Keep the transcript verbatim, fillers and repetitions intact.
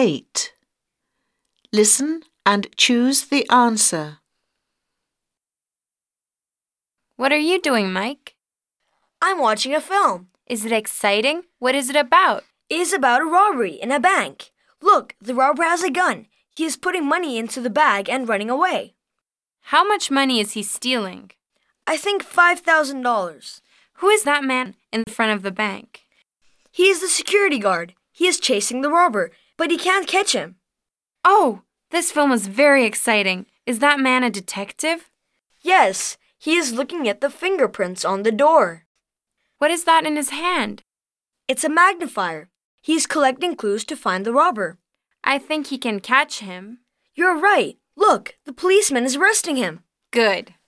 eight. Listen and choose the answer. What are you doing, Mike? I'm watching a film. Is it exciting? What is it about? It is about a robbery in a bank. Look, the robber has a gun. He is putting money into the bag and running away. How much money is he stealing? I think five thousand dollars. Who is that man in front of the bank? He is the security guard. He is chasing the robber, but he can't catch him. Oh, this film is very exciting. Is that man a detective? Yes, he is looking at the fingerprints on the door. What is that in his hand? It's a magnifier. He is collecting clues to find the robber. I think he can catch him. You're right. Look, the policeman is arresting him. Good.